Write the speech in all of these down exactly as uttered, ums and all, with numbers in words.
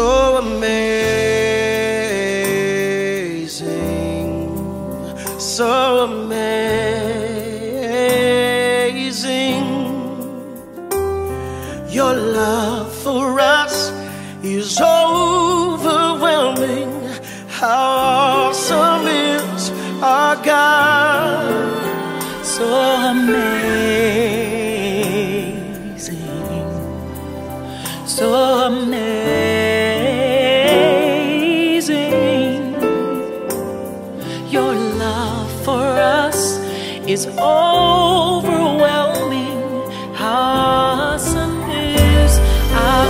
so amazing, so amazing. Your love for us is overwhelming. How awesome is our God. So amazing, so amazing. Your love for us is overwhelming. How awesome is our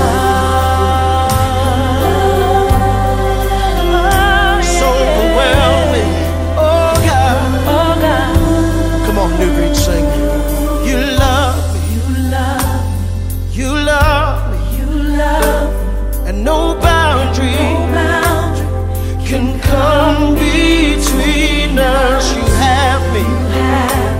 God. So overwhelming. Oh God. Oh God. Come on, New Breed, sing. You love me. You love, You love me. you love, And no boundary no boundary can come between us. You have me. have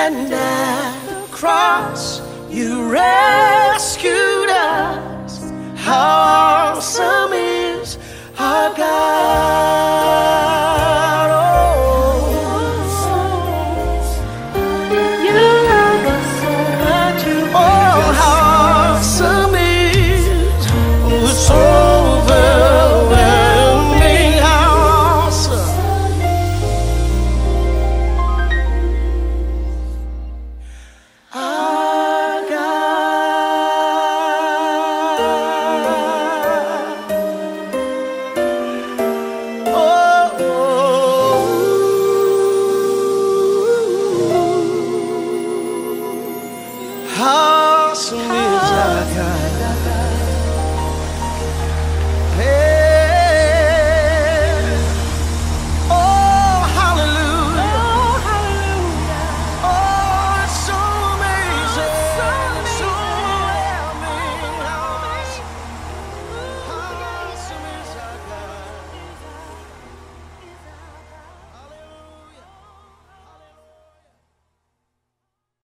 And at the cross, you rescued us. How awesome is our God.